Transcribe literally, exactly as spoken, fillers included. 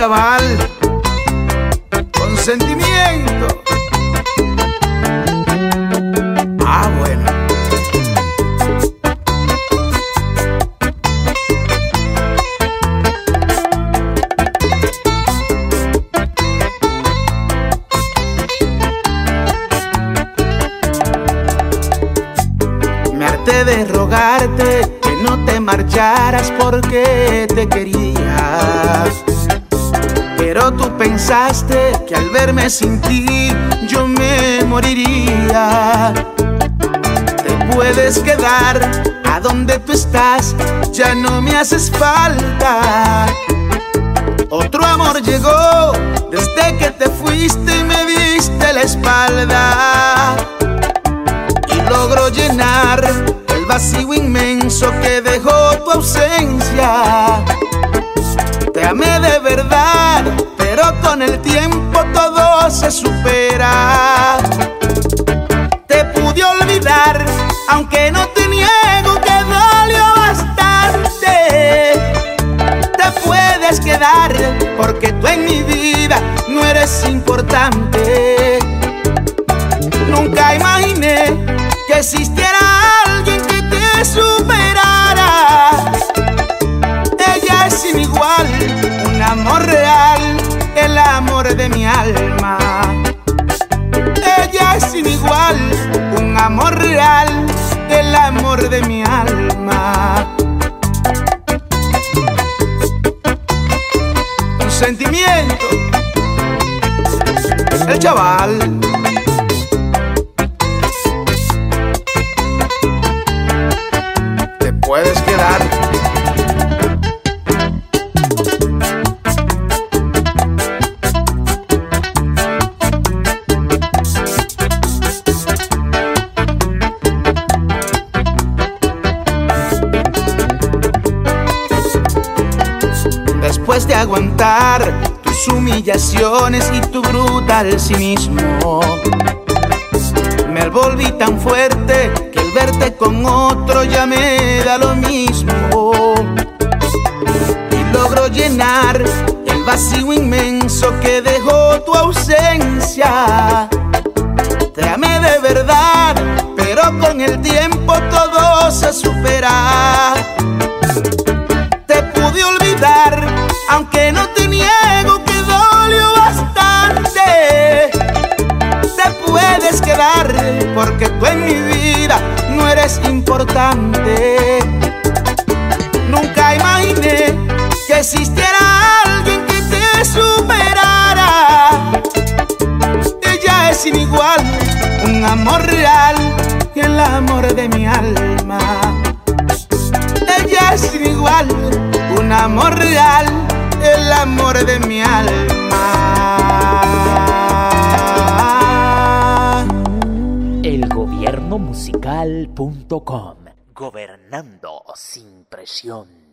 chaval, con sentimiento. Ah, bueno. Me harté de rogarte que no te marcharas porque te querías, pero tú pensaste que al verme sin ti yo me moriría. Te puedes quedar a donde tú estás, ya no me haces falta. Otro amor llegó desde que te fuiste y me diste la espalda, y logró llenar el vacío inmenso que dejó tu ausencia. Te amé de verdad, pero con el tiempo todo se supera. Te pude olvidar, aunque no te niego que dolió bastante. Te puedes quedar, porque tú en mi vida no eres importante. Nunca imaginé que existiera alguien que te superara. Ella es sin igual, un amor real, el amor de mi alma. Ella es sin igual, un amor real, el amor de mi alma. Un sentimiento, el chaval. Te puedes quedar. Después de aguantar tus humillaciones y tu brutal cinismo, me volví tan fuerte que el verte con otro ya me da lo mismo. Y logro llenar el vacío inmenso que dejó tu ausencia. Te amé de verdad, pero con el tiempo todo se supera. Te pude olvidar, aunque no te niego que dolió bastante. Te puedes quedar, porque tú en mi vida no eres importante. Nunca imaginé que existiera alguien que te superara. Ella es sin igual, un amor real, el amor de mi alma. Ella es sin igual, un amor real, el amor de mi alma. elgobiernomusical punto com. Gobernando sin presión.